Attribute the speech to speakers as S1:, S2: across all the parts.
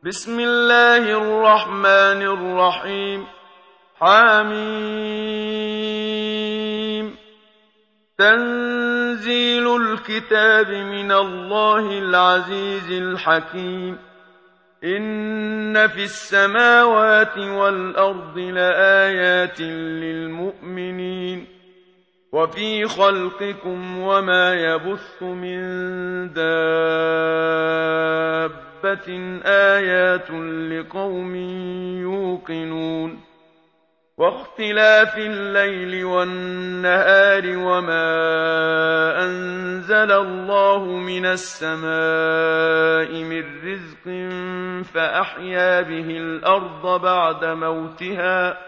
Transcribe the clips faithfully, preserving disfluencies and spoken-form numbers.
S1: بسم الله الرحمن الرحيم حم تنزيل الكتاب من الله العزيز الحكيم إن في السماوات والأرض لآيات للمؤمنين وفي خلقكم وما يبث من دابة آيات لقوم يوقنون واختلاف الليل والنهار وما أنزل الله من السماء من رزق فأحيا به الأرض بعد موتها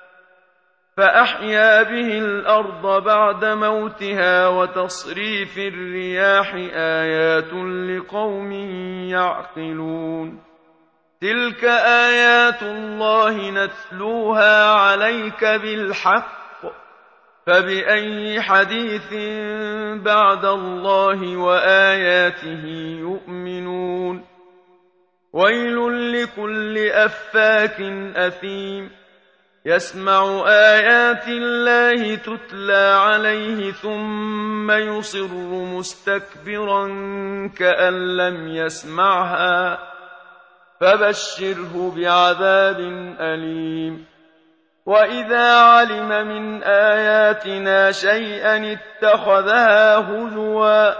S1: فأحيا به الأرض بعد موتها وتصريف الرياح آيات لقوم يعقلون تلك آيات الله نتلوها عليك بالحق فبأي حديث بعد الله وآياته يؤمنون ويل لكل أفاك أثيم يسمع آيات الله تتلى عليه ثم يصر مستكبرا كأن لم يسمعها فبشره بعذاب أليم وإذا علم من آياتنا شيئا اتخذها هزوا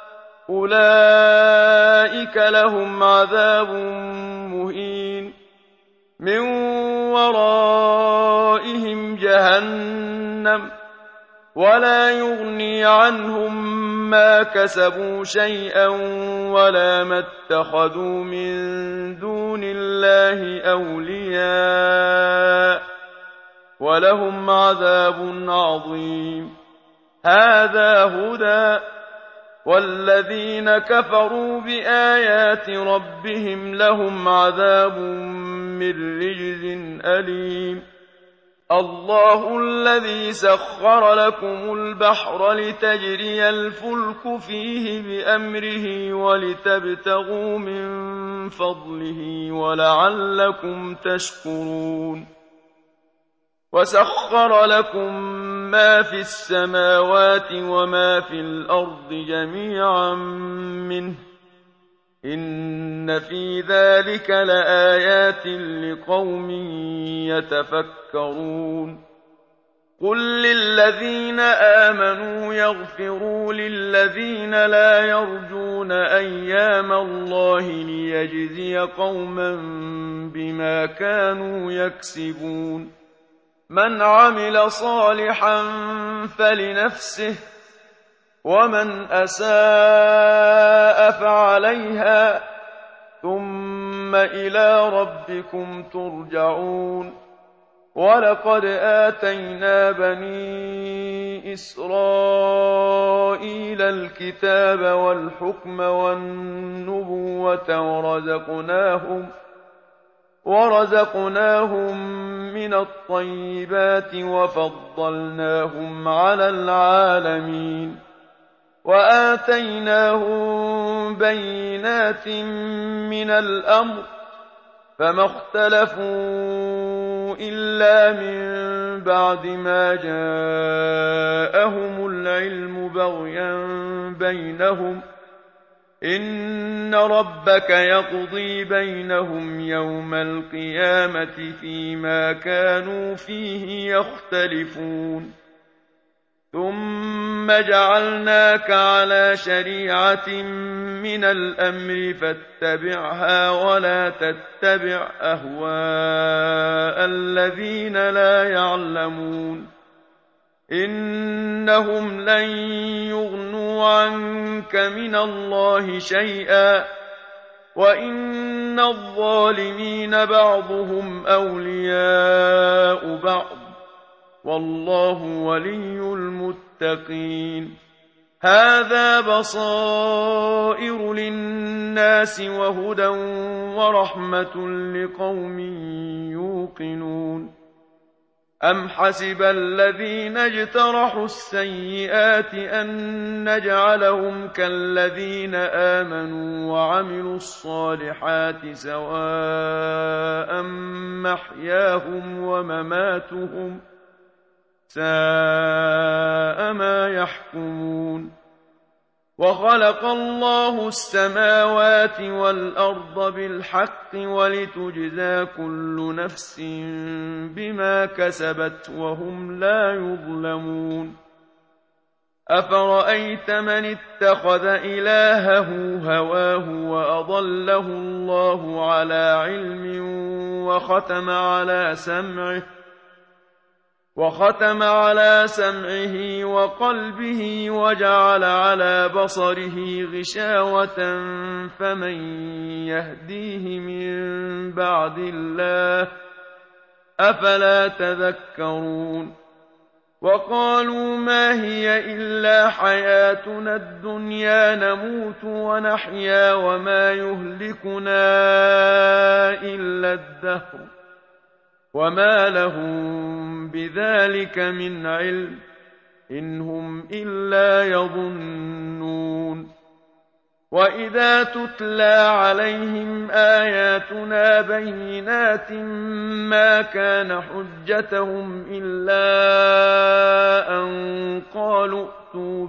S1: أولئك لهم عذاب مهين من ورائهم جهنم ولا يغني عنهم ما كسبوا شيئا ولا ما اتخذوا من دون الله أولياء ولهم عذاب عظيم هذا هدى والذين كفروا بآيات ربهم لهم عذاب من رجز أليم الله الذي سخر لكم البحر لتجري الفلك فيه بأمره ولتبتغوا من فضله ولعلكم تشكرون وسخر لكم ما في السماوات وما في الأرض جميعا منه إن في ذلك لآيات لقوم يتفكرون قل للذين آمنوا يغفروا للذين لا يرجون أيام الله ليجزي قوما بما كانوا يكسبون من عمل صالحا فلنفسه ومن أساء فعليها ثم إلى ربكم ترجعون ولقد آتينا بني إسرائيل الكتاب والحكم والنبوة ورزقناهم ورزقناهم من الطيبات وفضلناهم على العالمين وآتيناهم بينات من الأمر فما اختلفوا إلا من بعد ما جاءهم العلم بغيا بينهم إن ربك يقضي بينهم يوم القيامة فيما كانوا فيه يختلفون ثم جعلناك على شريعة من الأمر فاتبعها ولا تتبع أهواء الذين لا يعلمون إنهم لن يغنوا عنك من الله شيئا وإن الظالمين بعضهم أولياء بعض والله ولي المتقين هذا بصائر للناس وهدى ورحمة لقوم يوقنون أَمْ حَسِبَ الَّذِينَ اجْتَرَحُوا السَّيِّئَاتِ أَن نَّجْعَلَهُمْ كَالَّذِينَ آمَنُوا وَعَمِلُوا الصَّالِحَاتِ سَوَاءً مَّحْيَاهُمْ وَمَمَاتُهُمْ ۚ سَاءَ مَا يَحْكُمُونَ وَخَلَقَ اللَّهُ السَّمَاوَاتِ وَالْأَرْضَ بِالْحَقِّ وَلِتُجْزَىٰ كُلُّ نَفْسٍ بِمَا كَسَبَتْ وَهُمْ لَا يُظْلَمُونَ أَفَرَأَيْتَ مَنِ اتَّخَذَ إِلَٰهَهُ هَوَاهُ وَأَضَلَّهُ اللَّهُ عَلَىٰ عِلْمٍ وَخَتَمَ عَلَىٰ سَمْعِهِ وختم على سمعه وقلبه وجعل على بصره غشاوة فمن يهديه من بعد الله أفلا تذكرون وقالوا ما هي إلا حياتنا الدنيا نموت ونحيا وما يهلكنا إلا الدهر وما لهم بذلك من علم إن هم إلا يظنون وإذا تتلى عليهم آياتنا بينات ما كان حجتهم إلا أن قالوا ائتوا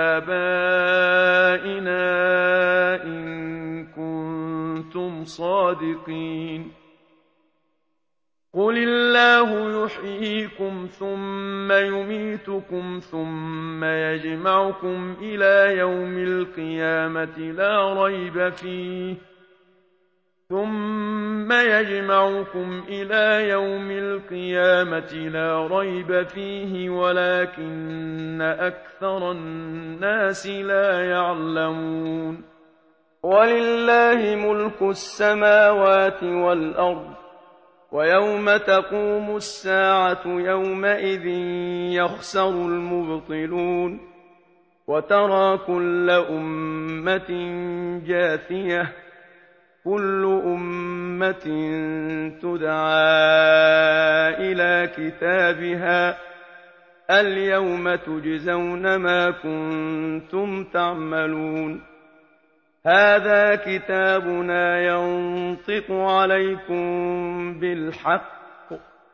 S1: بآبائنا إن كنتم صادقين قل الله يحييكم ثم يميتكم ثم يجمعكم إلى يوم القيامة لا ريب فيه ثم يجمعكم إلى يوم القيامة لا ريب فيه ولكن أكثر الناس لا يعلمون ولله ملك السماوات والأرض ويوم تقوم الساعة يومئذ يخسر المبطلون وترى كل أمة جاثية كل أمة تدعى إلى كتابها اليوم تجزون ما كنتم تعملون هذا كتابنا ينطق عليكم بالحق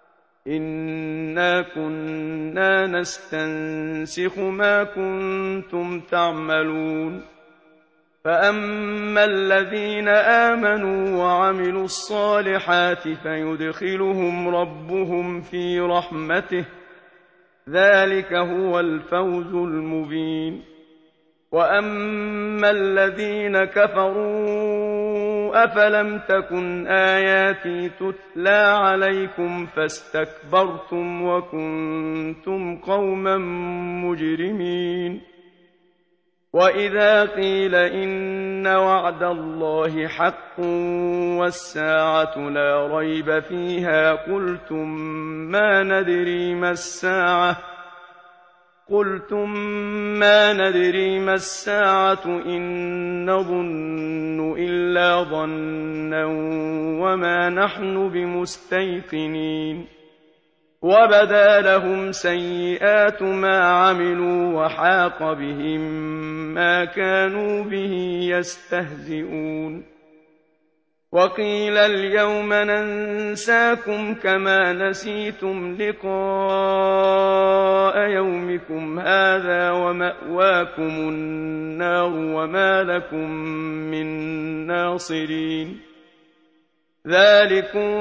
S1: إنا كنا نستنسخ ما كنتم تعملون فأما الذين آمنوا وعملوا الصالحات فيدخلهم ربهم في رحمته ذلك هو الفوز المبين وأما الذين كفروا أفلم تكن آياتي تتلى عليكم فاستكبرتم وكنتم قوما مجرمين وإذا قيل إن وعد الله حق والساعة لا ريب فيها قلتم ما ندري ما الساعة قلتم ما ندري ما الساعة إن نظن إلا ظنا وما نحن بمستيقنين وبدا لهم سيئات ما عملوا وحاق بهم ما كانوا به يستهزئون وقيل اليوم ننساكم كما نسيتم لقاء يومكم هذا ومأواكم النار وما لكم من ناصرين ذلكم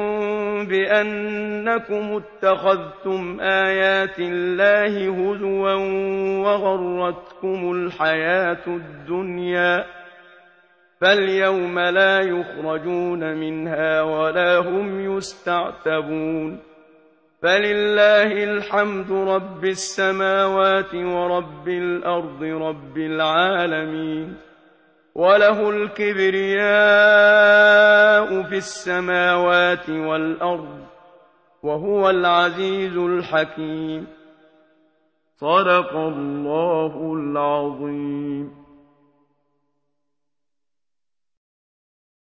S1: بأنكم اتخذتم آيات الله هزوا وغرتكم الحياة الدنيا فاليوم لا يخرجون منها ولا هم يستعتبون فلله الحمد رب السماوات ورب الأرض رب العالمين وله الكبرياء في السماوات والأرض وهو العزيز الحكيم صدق الله العظيم.